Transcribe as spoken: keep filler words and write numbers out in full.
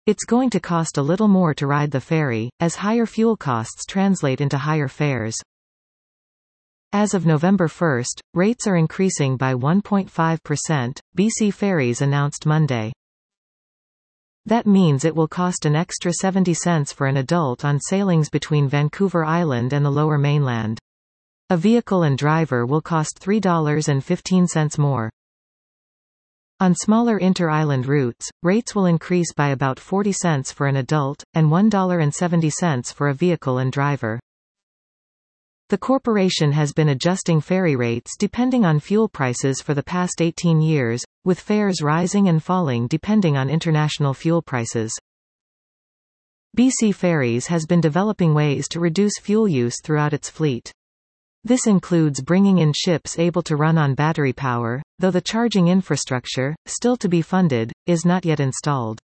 It's going to cost a little more to ride the ferry, as higher fuel costs translate into higher fares. As of November first, rates are increasing by one point five percent, B C Ferries announced Monday. That means it will cost an extra seventy cents for an adult on sailings between Vancouver Island and the Lower Mainland. A vehicle and driver will cost three dollars and fifteen cents more. On smaller inter-island routes, rates will increase by about forty cents for an adult, and one dollar and seventy cents for a vehicle and driver. The corporation has been adjusting ferry rates depending on fuel prices for the past eighteen years, with fares rising and falling depending on international fuel prices. B C Ferries has been developing ways to reduce fuel use throughout its fleet. This includes bringing in ships able to run on battery power, though the charging infrastructure, still to be funded, is not yet installed.